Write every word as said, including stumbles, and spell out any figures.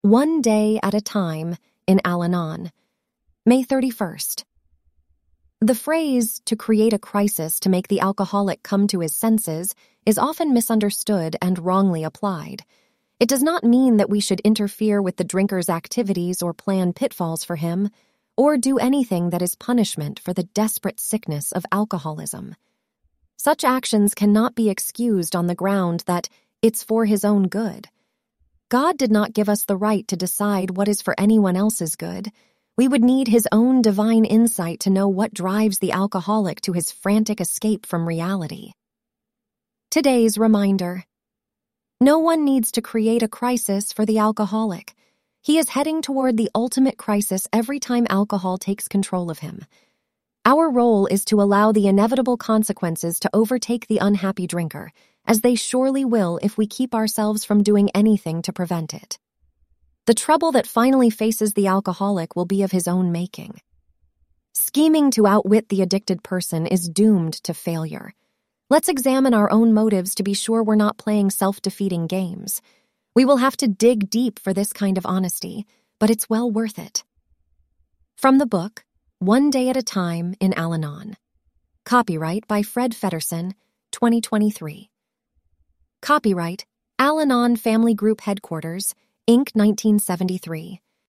One Day at a Time in Al-Anon, May thirty-first. The phrase, to create a crisis to make the alcoholic come to his senses, is often misunderstood and wrongly applied. It does not mean that we should interfere with the drinker's activities or plan pitfalls for him, or do anything that is punishment for the desperate sickness of alcoholism. Such actions cannot be excused on the ground that it's for his own good. God did not give us the right to decide what is for anyone else's good. We would need his own divine insight to know what drives the alcoholic to his frantic escape from reality. Today's reminder. No one needs to create a crisis for the alcoholic. He is heading toward the ultimate crisis every time alcohol takes control of him. Our role is to allow the inevitable consequences to overtake the unhappy drinker, as they surely will if we keep ourselves from doing anything to prevent it. The trouble that finally faces the alcoholic will be of his own making. Scheming to outwit the addicted person is doomed to failure. Let's examine our own motives to be sure we're not playing self-defeating games. We will have to dig deep for this kind of honesty, but it's well worth it. From the book, One Day at a Time in Al-Anon. Copyright by Fred Feddersen, twenty twenty-three. Copyright, Al-Anon Family Group Headquarters, Incorporated, nineteen seventy-three.